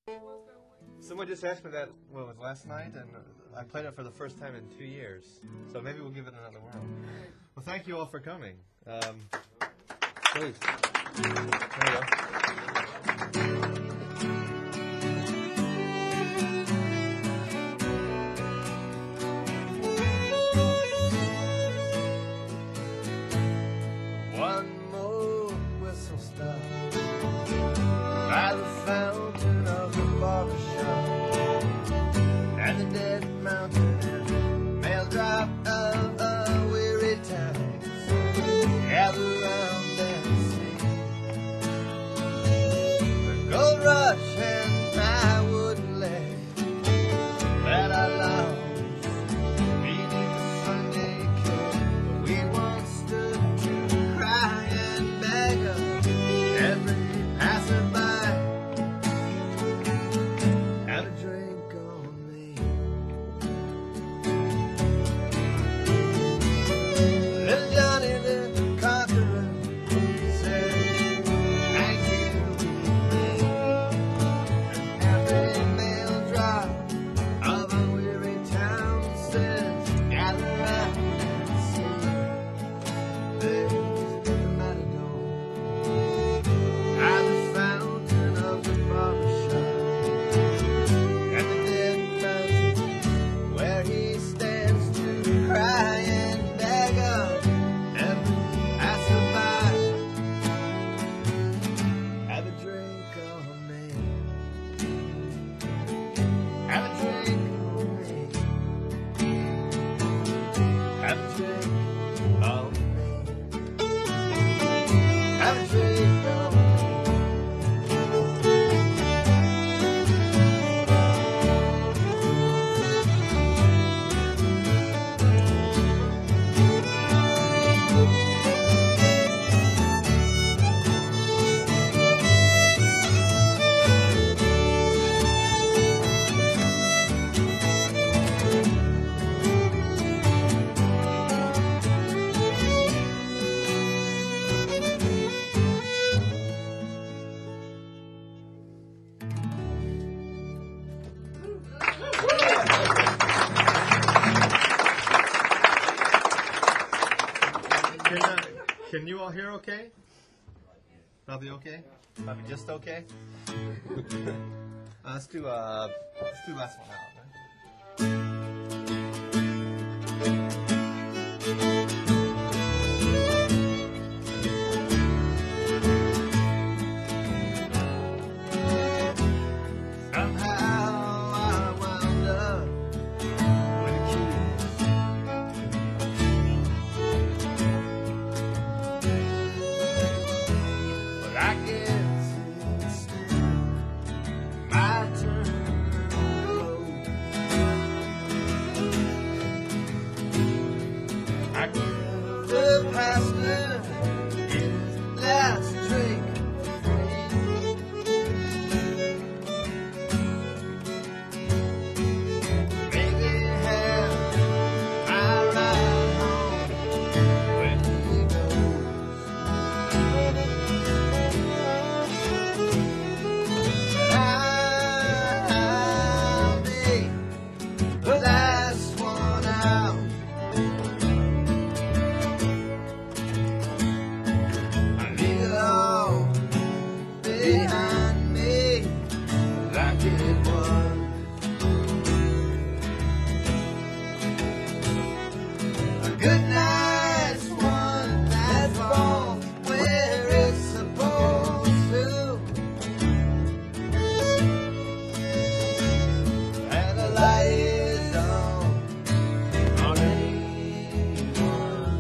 Someone just asked me that, what was last night, and I played it for the first time in 2 years. So maybe we'll give it another whirl. Well, thank you all for coming. Please. There you go. One more whistle stop by the fountain of the barber shop, and the dead mountain and mail drop of a weary town gather round and sing the gold rush and my wooden leg that I lost beneath the Sunday care. We once stood to cry and beg of every passerby, have a drink on me. Little Johnny the Conqueror said, thank you, and every mail drop of a weary town says, gather round and see. There's the matador by the fountain of the barber shop, and the dead mountain where he stands to cry and beg of every passerby, have a drink on me, have a drink on me, have a drink on me, have a drink on me. Can you all hear okay? Probably okay? Probably just okay? Let's do last one out, right? Somehow I wound up with a kiss. But I guess it's my turn to go. I give the pastor his last drink free. Maybe have my ride home when he goes. I'll be the last one out. I leave it all behind me like it was. A good night's one that falls where it's supposed to. And the light is on anyone.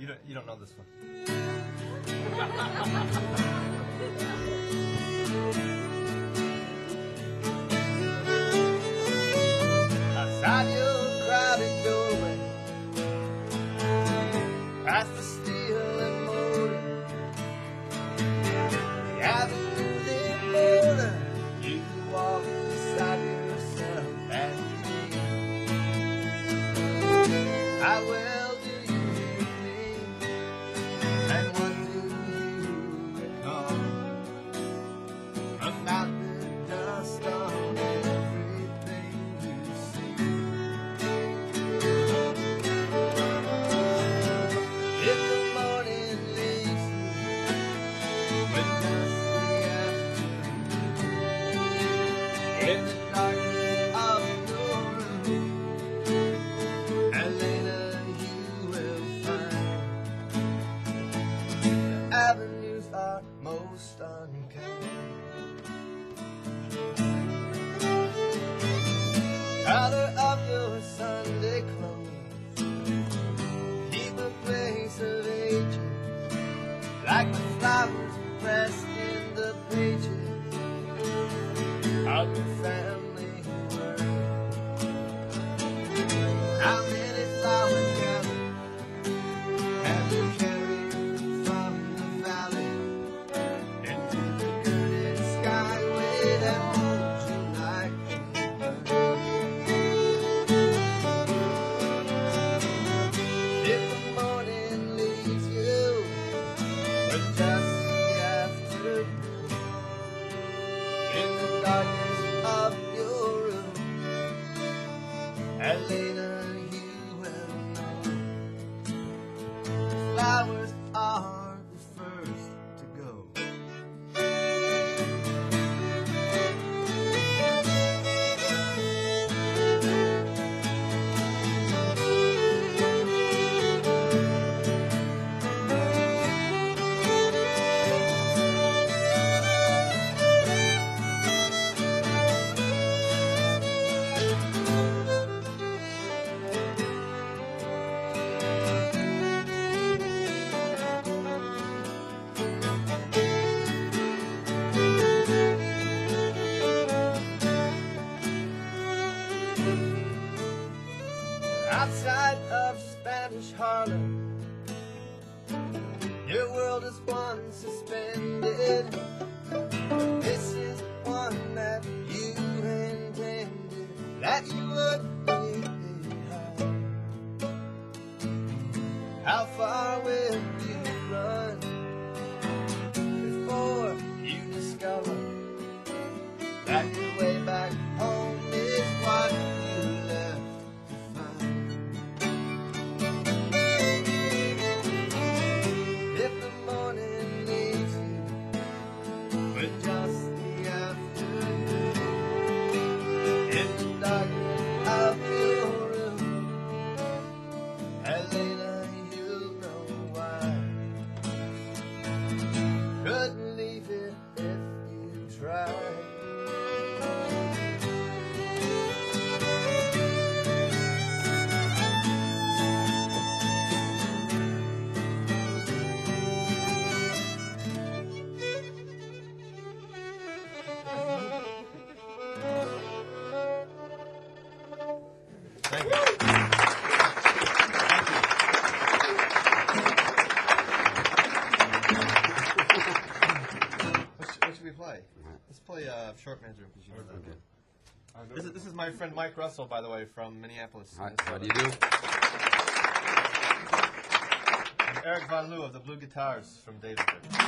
You don't know this one. Outside your crowded doorway, past the steel and mortar, the avenue they border, you walk beside yourself and me. How well do you hear me? And what do you recall about the dust on everything you see? If the morning leaves you with just the afternoon, in the darkness of your room, Elena, you will find the avenues are most unkind. Color of your Sunday clothes, keep a place of ages, like the flowers pressed in the pages of your family word. How many flowers gathered have you carried from the valley into the girded skyway that holds you like a bird? If the morning leaves you with just the afternoon, in the darkness of your room, Elena, you will know flowers are the first to go. Outside of Spanish Harlem, your world is one suspended. This is one that you intended that you would be behind. How far will you run before you discover that your way back home is what you left to find? If the morning leaves you with just the afternoon, in the darkness of your room, Elena, you'll know why. Couldn't leave it if you tried. Thank you. What should we play? Let's play Short Man's Room because you know that good. This is my friend Mike Russell, by the way, from Minneapolis. Hi, how do you do? And Eric Von Loo of the Blue Guitars from David.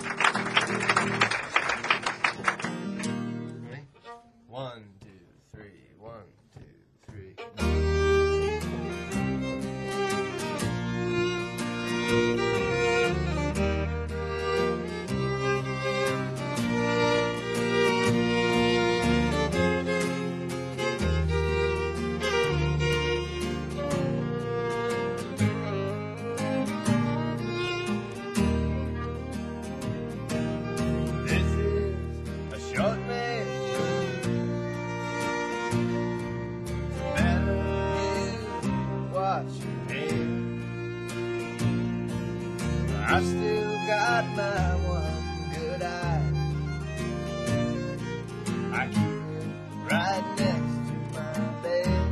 Ready? 1, 2, 3. 1, 2, 3. This is a short man. I've still got my one good eye. I keep it right next to my bed.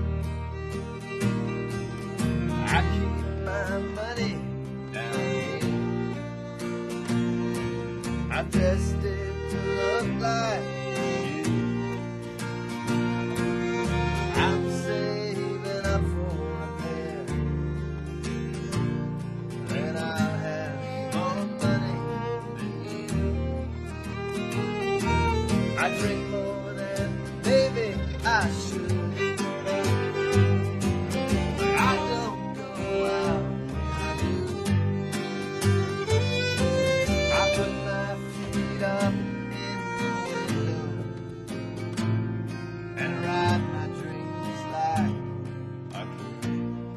I keep my money down here. I dressed it to look like you. I'm saving up for a pair. Then I'll have more money than you. I drink more than maybe I should. But I don't go out with you. I put my feet up in the window and ride my dreams like a king.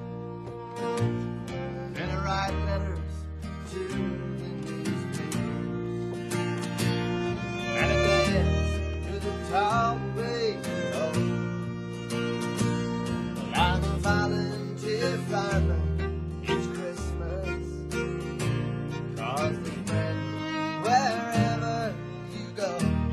And I write letters to the newspapers, and I dance to the top radio. Well, I'm a volunteer fireman each Christmas, 'cause there's friends wherever you go.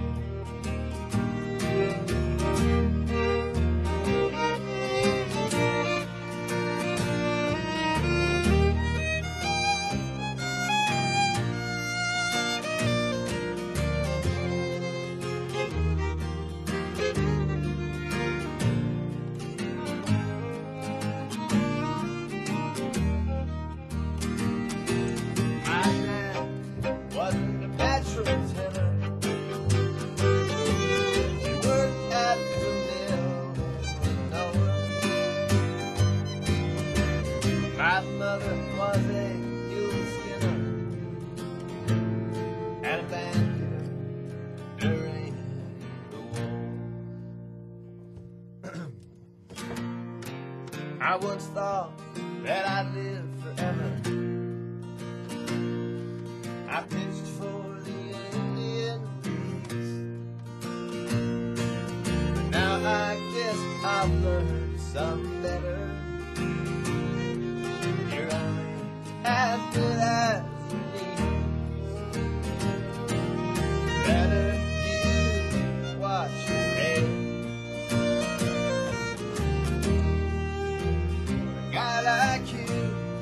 My dad wasn't a natural tenor. He worked at the mill in Winona. My mother was a mule skinner and a banker during the war. I once thought that I'd live forever. I pitched for the Indian Leagues, but now I guess I've learned some better. You're only as good as your knees. Better you watch your head. A guy like you,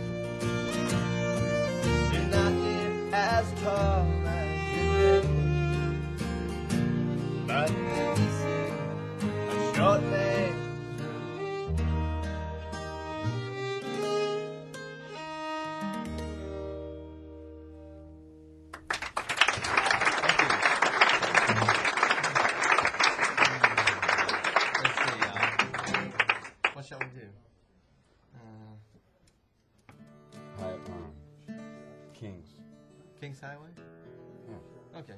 you're not near as tall as your head, but this is a short man's race. Let's see, what shall we do? Kings. Kings Highway? Yeah. Okay.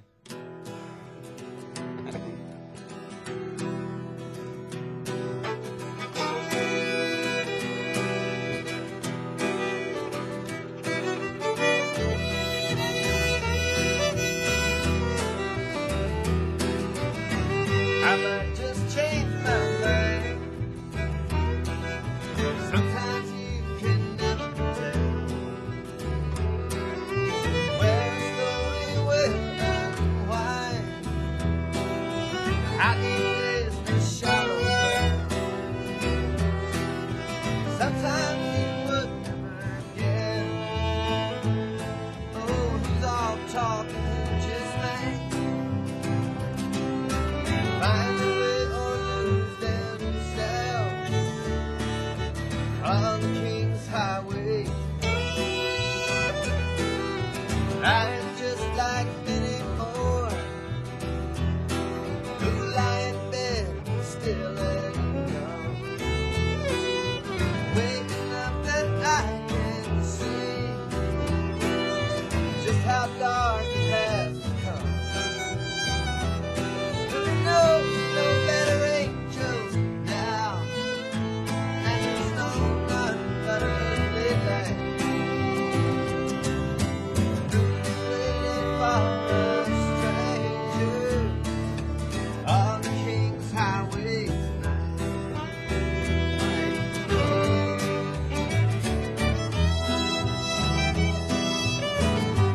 I might just change my mind. Sometimes you can never tell where a story will unwind. I need ways to shallow ground. Sometimes you would never get. Oh, who's all talk and who just may find a way or lose themselves on the King's Highway. Life just like many more who lie in bed still and young, waking up that I can see just how dark it has become. No better angels now, and there's no none but earthly light. Waiting for a stranger on the King's Highway tonight.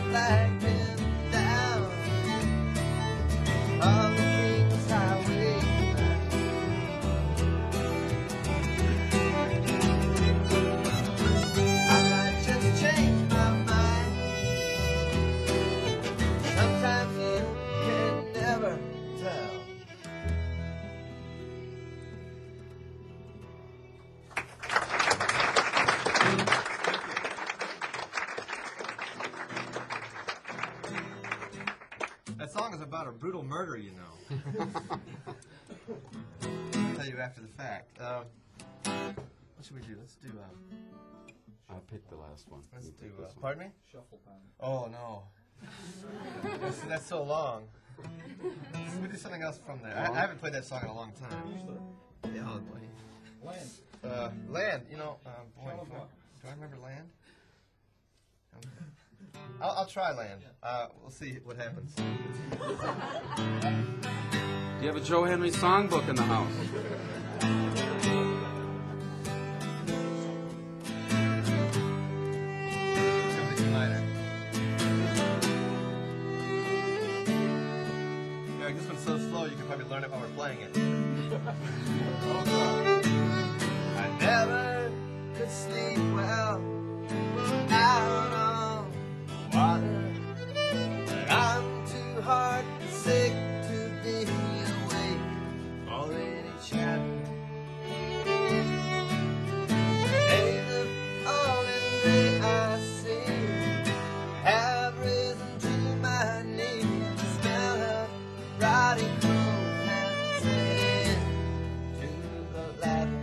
flag pinned down on the King's Highway tonight. I might just change my mind. Sometimes you can never tell. That song is about a brutal murder, you know. I'll tell you after the fact. What should we do? Let's do. I picked the last one. Let's You do. pick this one. Pardon me? Shuffle time. Oh no. That's so long. We do something else from there. I haven't played that song in a long time. Yeah, oh boy. Land. Land. You know, boy, do I remember Land? I'll try Land. We'll see what happens. Do you have a Joe Henry songbook in the house? Something minor. Yeah, this one's so slow you can probably learn it while we're playing it. I never could sleep well out on water. I'm too heart sick to be awake for any chatter. Days of falling gray I see have risen to my knees. The smell of rotting clothes has set to the ladder.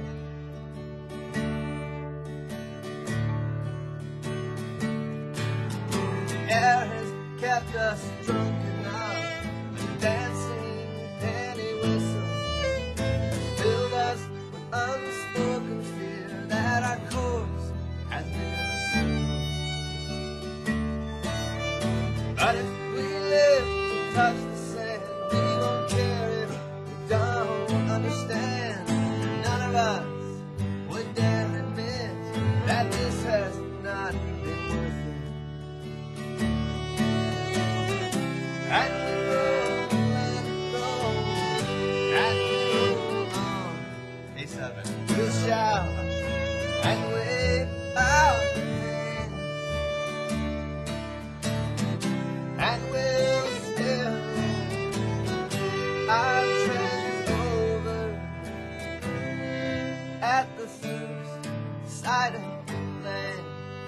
Air has kept us drunk enough. The dancing penny whistle filled us with unspoken fear that our course has been sealed. But if we live to touch the sand, we won't care if we don't understand. None of us would dare admit that this has not been worth it. And we roll and roll, and we roll on. A7. We'll shout and wave our hands, and we'll still our treasures over at the first sight of land.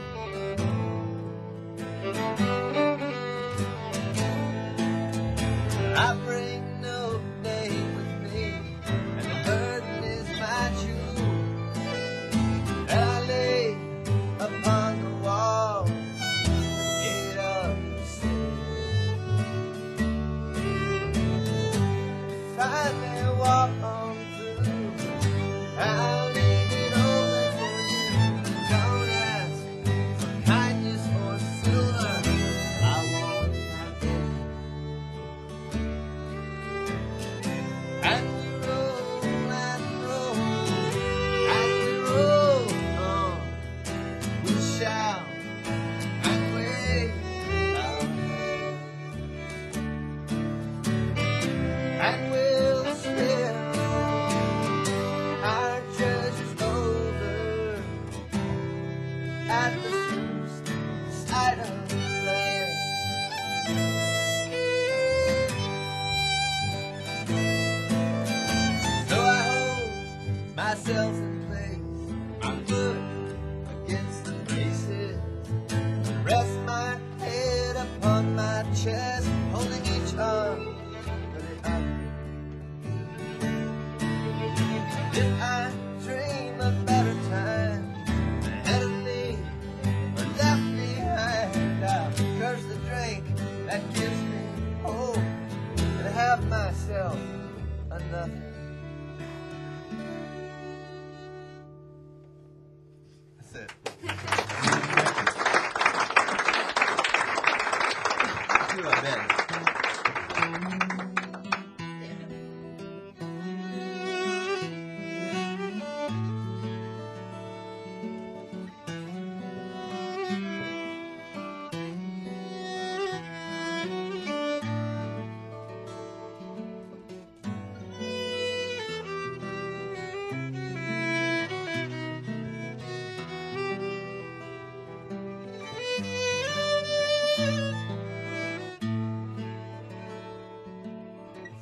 I bring no name with me, and the burden is my jewel. And I lay upon the wall, the gate of the city. Finally walk on through, I'll leave it open for you. Don't ask for kindness or silver, I won't forget. And we roll and roll, and we roll on. We shout and wave our hands, and we'll spill our treasures over at the first sight of land. So I hold myself in place, I'm good against the braces. Rest my head upon my chest, holding each arm of the other. Did I dream of better times ahead of me or left behind? I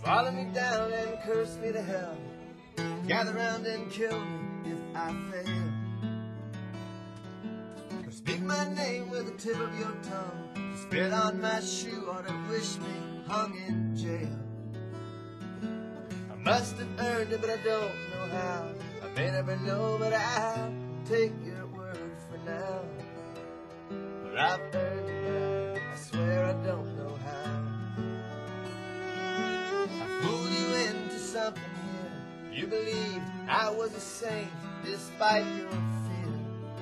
follow me down and curse me to hell. Gather round and kill me if I fail. Or speak my name with the tip of your tongue. Spit on my shoe or to wish me hung in jail. I must have earned it, but I don't know how. I may never know, but I'll take your word for now. But I've earned it, but I swear I don't know how. I fooled you into something here. You believed I was a saint despite your fear.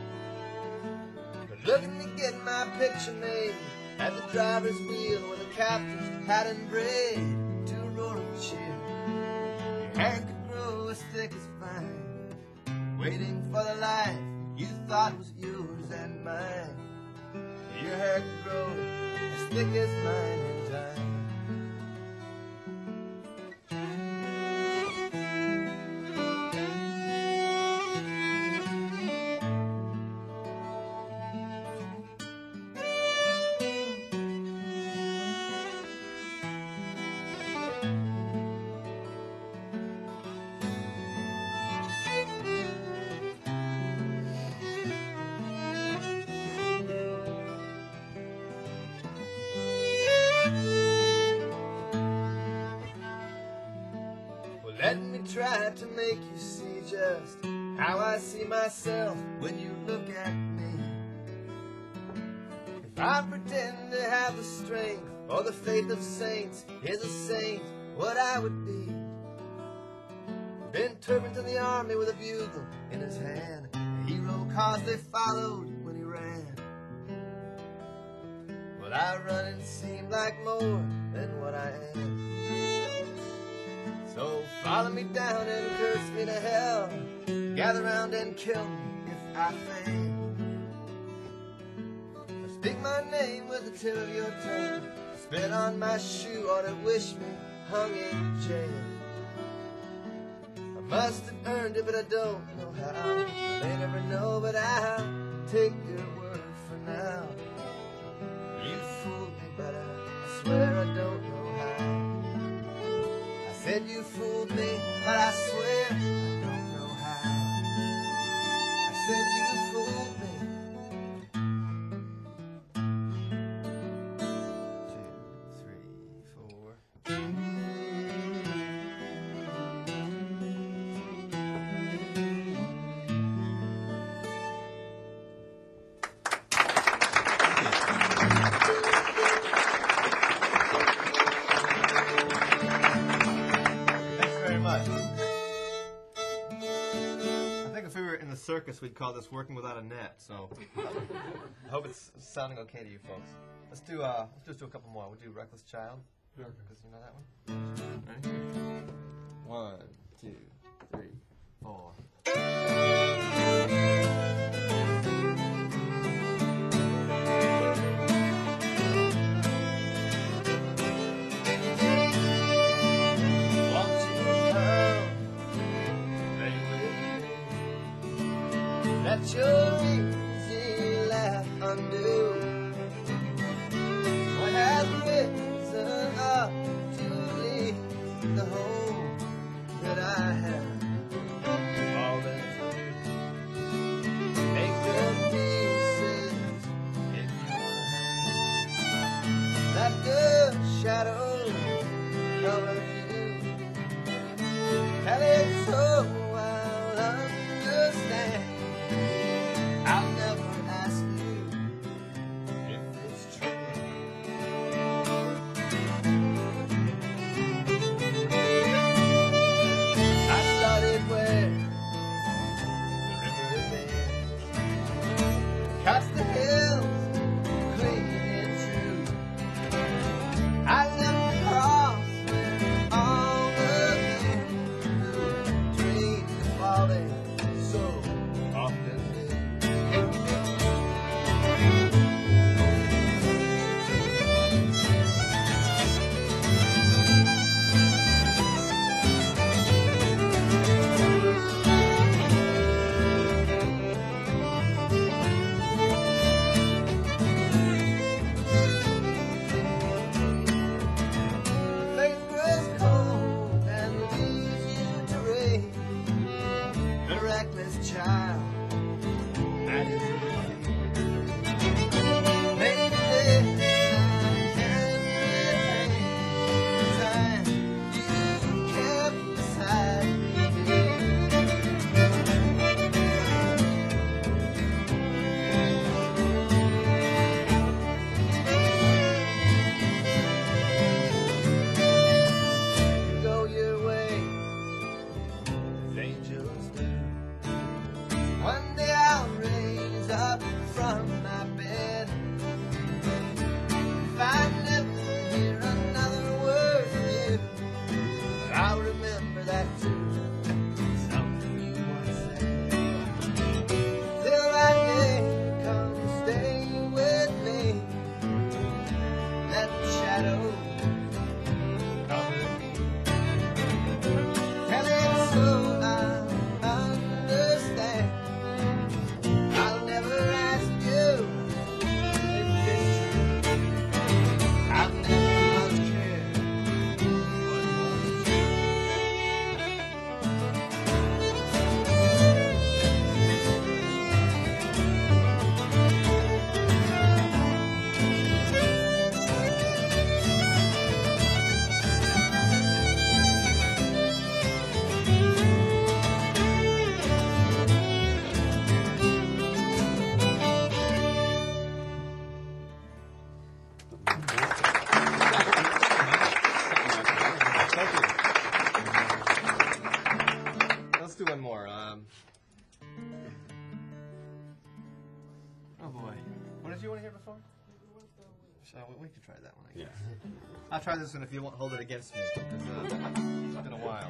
But look at me get my picture made at the driver's wheel with the captain's hat and braid to a roaring cheer. Your hair could grow as thick as vine, waiting for the life you thought was yours and mine. Your hair could grow as thick as mine in time. Let me try to make you see just how I see myself when you look at me. If I pretend to have the strength or the faith of saints, is a saint what I would be. Been turned to the army with a bugle in his hand, a hero cause they followed when he ran. Well, I run and seem like more than what I am. So follow me down and curse me to hell. Gather round and kill me if I fail. Or speak my name with the tip of your tongue. Spit on my shoe or to wish me hung in jail. I must have earned it, but I don't know how. I may never know, but I'll take your word for now. You fooled me, but I swear I don't know how. Said you fooled me, but I swear I don't know how. I said you fooled me. 2, 3, 4. Circus, we'd call this working without a net. So I hope it's sounding okay to you folks. Let's do a couple more. We'll do Reckless Child. Because you know that one. Ready? 1, 2, 3, 4. Let your easy laugh undo what has risen up to leave the home that I have fallen to. Make the pieces in your hand. Let the shadows cover you. Tell it so I'll understand. I'll never ask you if it's true. I started where the river bends, cuts the hills clean and true. I left the cross where you want to hear before? We can try that one. I guess. Yeah. I'll try this one if you won't hold it against me. Because, it's been a while.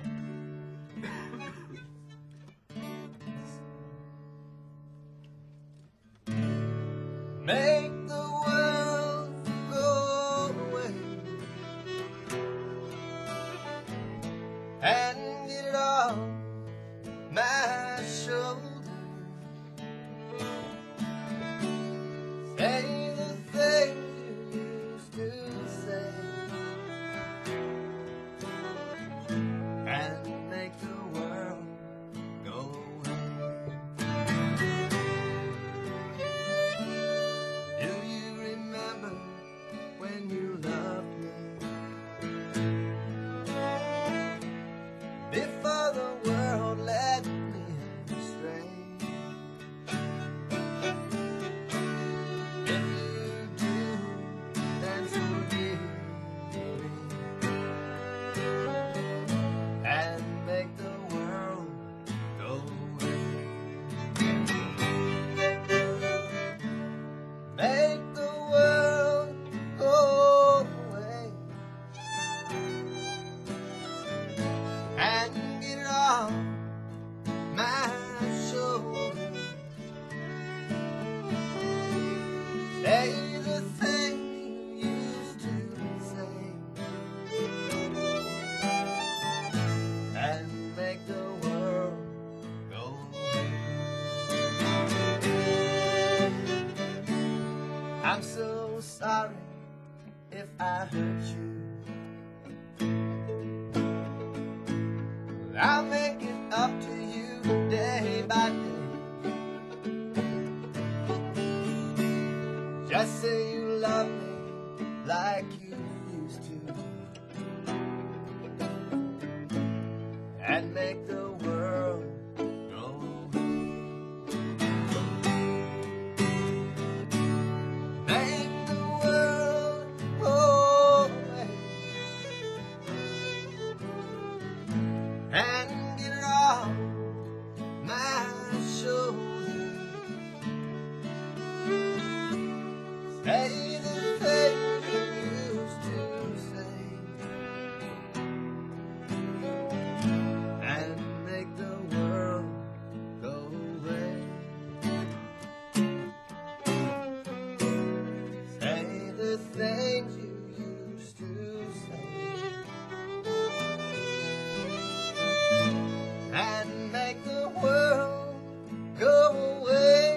Make the world go away and get it off my shoulder. Say the things you used to say and make the world go away. Do you remember when you loved me? Before the world led me astray. If you do, then forgive me and make the world go away. Make the world go away and get it off my shoulders. Say the thing you used to say and make the world go away. I'm so sorry if I hurt you. I'll make it up to you day by day. Just say you love me like you used to, and make the world go away. Make the world go away and get it off my shoulders. Say the things you used to say and make the world go away. Say the things you used to say and make the world go away.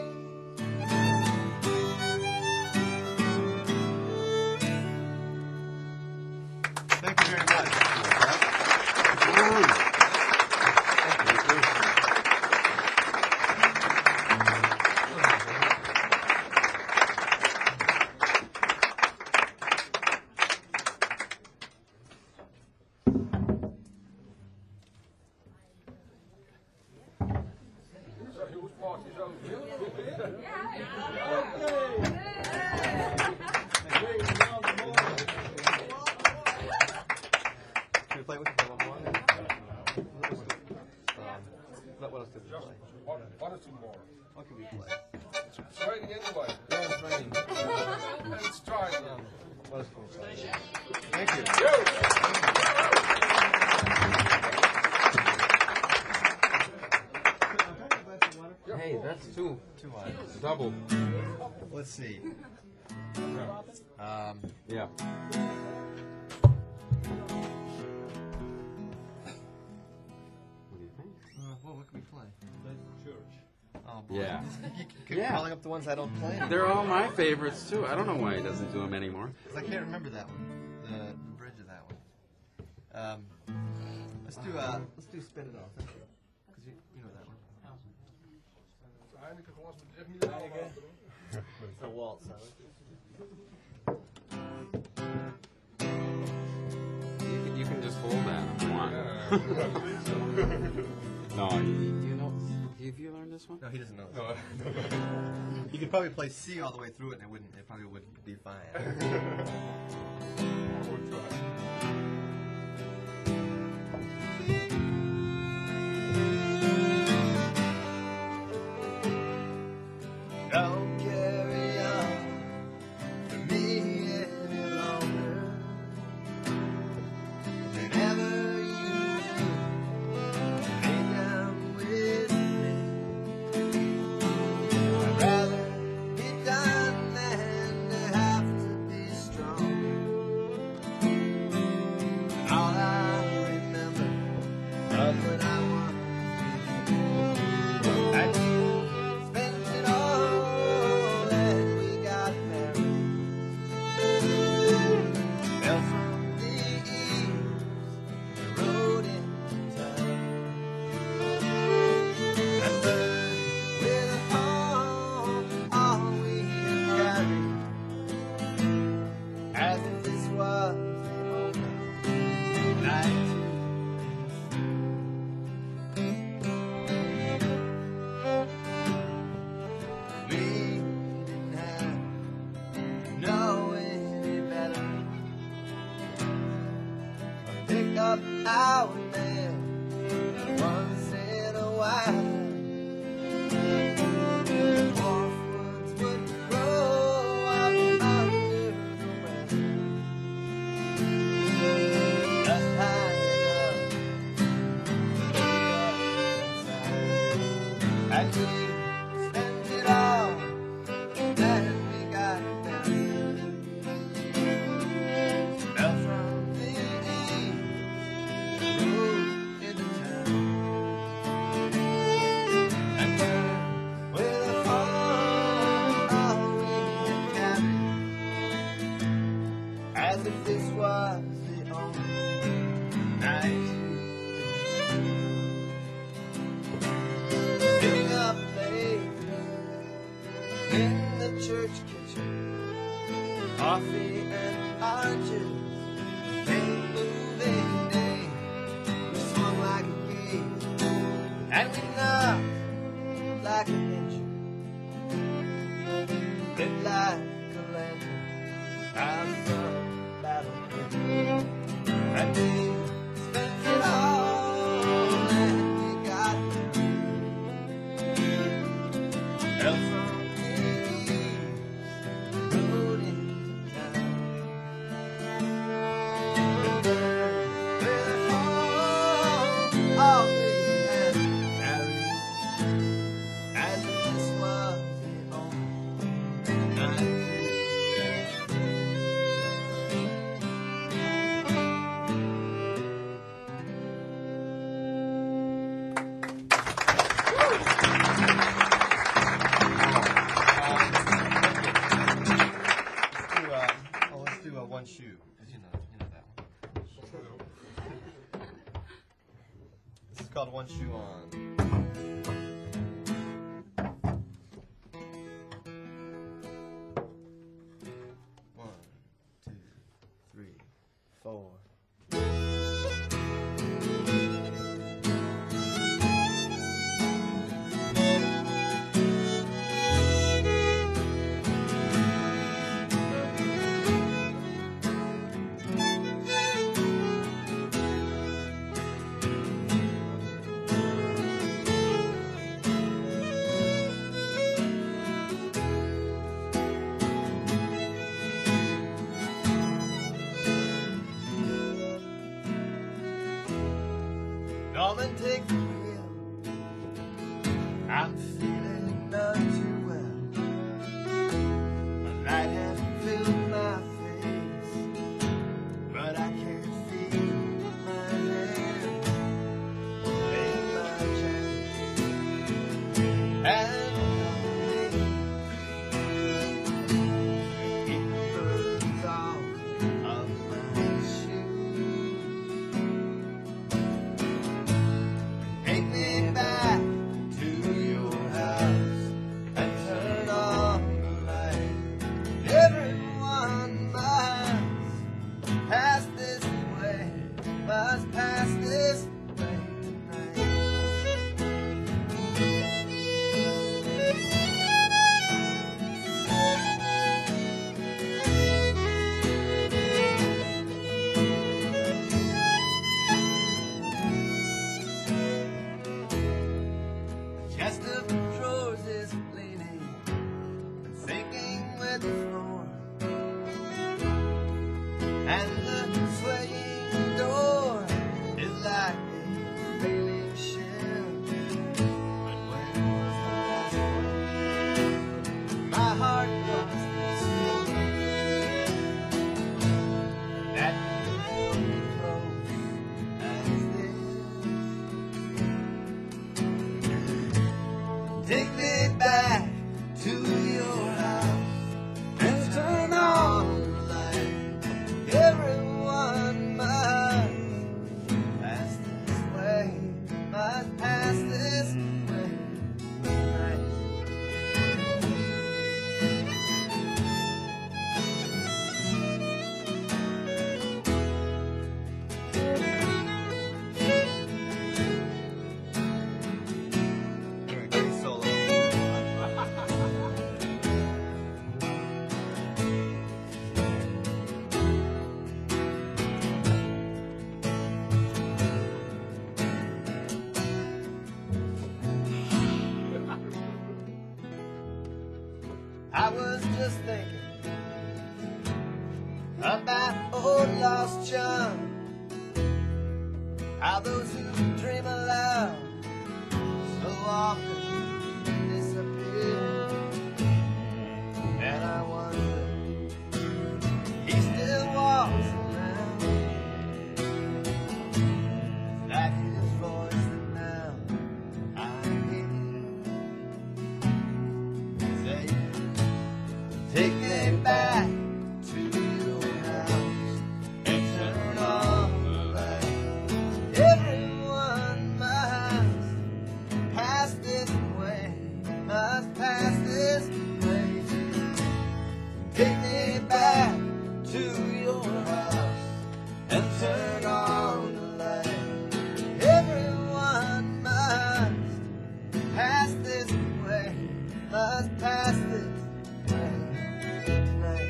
Thank you very much. Can we play with you one more? What else did we play? One or two more. What can we play? It's raining anyway. Yeah, it's raining. Let's try it. What else can we play? Thank you. Hey, that's two. Two lines. Double. Let's see. Yeah. What do you think? What can we play? Church. Oh, boy. Yeah. You keep Yeah. calling up the ones I don't play anymore. They're all my favorites too. I don't know why he doesn't do them anymore. 'Cause I can't remember that one. The bridge of that one. Let's do Spin It Off. Because you know that one. Eindelijk gewoon met Jeff niet allemaal. It's a waltz. You can just hold that if you want. No, do you know? Have you learned this one? No, he doesn't know. You could probably play C all the way through it, and it probably wouldn't be fine. Don't carry on now and then, once in a while. Dwarfwoods would grow out under the weather, just high enough to look inside. And we spent it all, and we got married. Fell from the east, rose into town, and burned with a fire all we had carried, as if this was the only night. Sitting up late in the church kitchen, coffee and oranges, came moving day. We swung like a gate, and we knocked like an engine, lit like a lantern out from battle creek. And we spent it all, and we got fell from the east, rode into town, and burned with a fire all we had carried, as if this was the only night. Let's do One Shoe, because you know that one. This is called One Shoe On. One, two, three, four. Norman, take the wheel. I'm feeling none too well. A light has filled my face, but I can't feel my hands. Take my chance and keep the birds off of my shoes. Take me back to your house and turn on the light. Everyone must pass this way, must pass this way tonight. Chest of drawers is leaning and sinking with the floor, and the swaying door is like a failing shell. But when was the last one? My heart was sore. That was close as this. Take me back to your house and turn on the light. Everyone was thinking about old lost charm, how those who dream aloud so often disappear. And I wonder, he still walks around. Is that his voice that now I hear? Saying, take me back to your house and turn on the light. Everyone must pass this way, must pass this way. Take me back to your house and turn on the light. Everyone must pass this way, must pass this way tonight.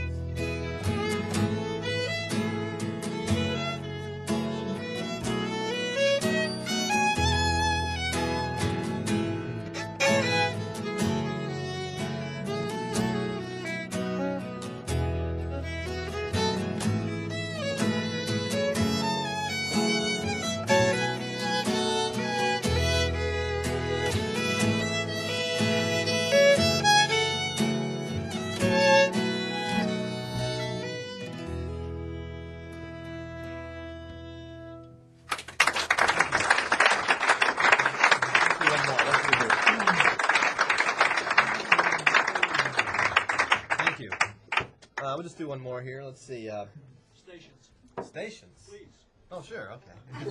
Thank you. We'll just do one more here. Let's see. Stations. Stations. Please. Oh, sure. Okay.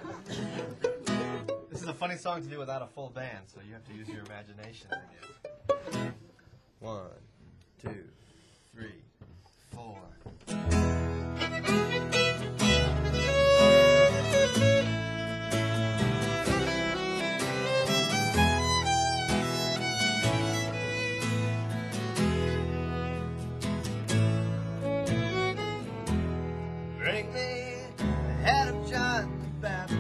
This is a funny song to do without a full band, so you have to use your imagination, I guess. 1, 2, 3, 4. Bring me the head of John the Baptist.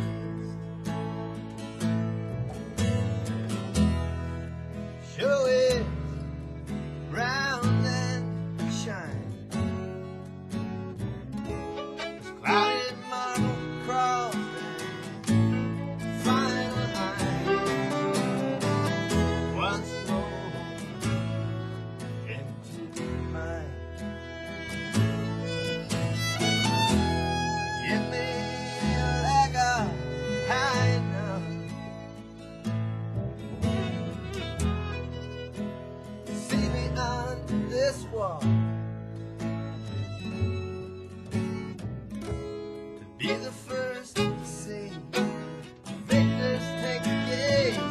Show it round and shine. This clouded marble cross and final line. Once more into mine. Give me a leg up high enough to see me under this wall, to be the first to see victors take the game,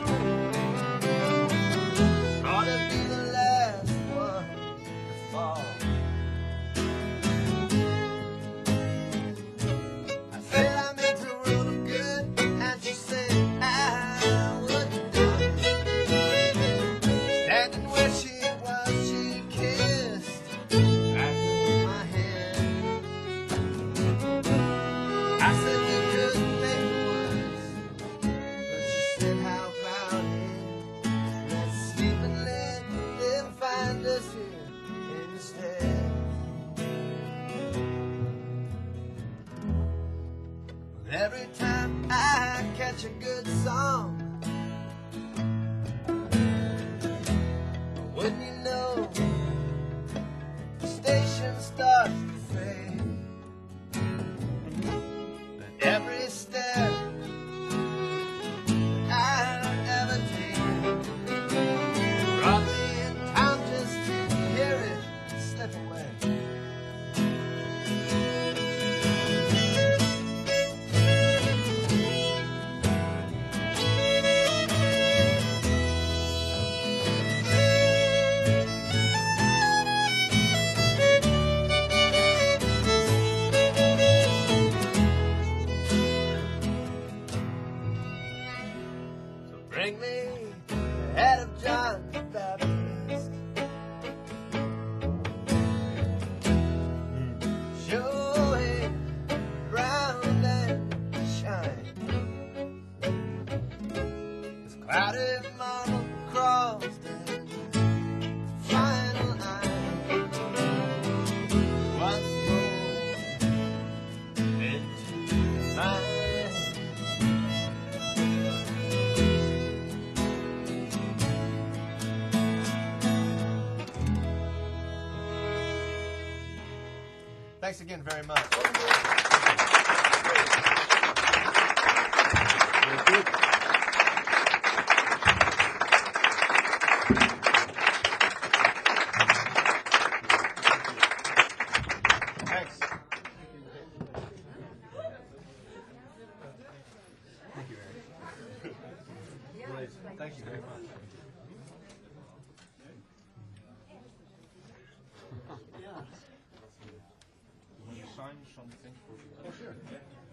or to be the last one to fall. I said I meant the world of good, and she said I would do it. Standing where she was, she kissed back of my hand. I said we couldn't make it worse, but she said how about it? Let's sleep and let them find us here instead. Every time I catch a good song, wouldn't you know, the station starts to fade. But every step I ever take brought me in time just to hear it slip away. Thanks again very much. Thanks. Thank you very much. Sign something. Oh, sure.